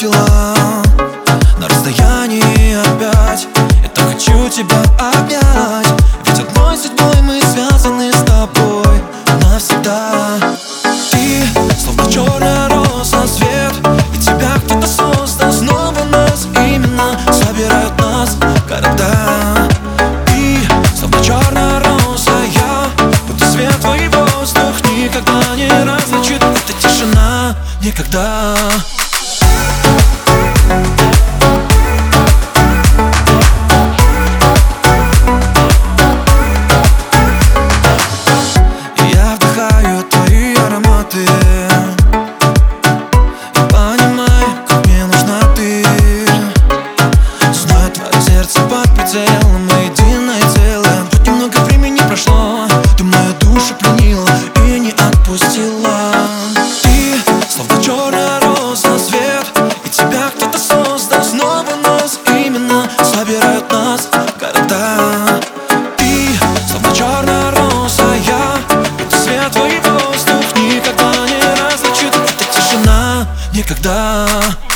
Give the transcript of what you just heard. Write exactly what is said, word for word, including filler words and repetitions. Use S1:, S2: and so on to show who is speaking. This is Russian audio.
S1: выпустила на расстоянии опять. Я так хочу тебя обнять, ведь одной судьбой мы связаны с тобой навсегда. Ты словно черная роза, свет, и тебя кто-то создал. Снова нас именно собирают нас города. Ты словно черная роза, я будто свет, твой воздух никогда не различит. Это тишина никогда. Я вдыхаю твои ароматы и понимаю, как мне нужна ты. Знаю, твое сердце под прицелом, мы единое целое. Хоть немного времени прошло, ты мою душу пленила и не отпустила. Ты словно черная роза, свет, и тебя кто-то создал. Снова нас именно собирают нас города. Ты словно черная роза, я будто свет, твой воздух никогда не различит. Это тишина никогда.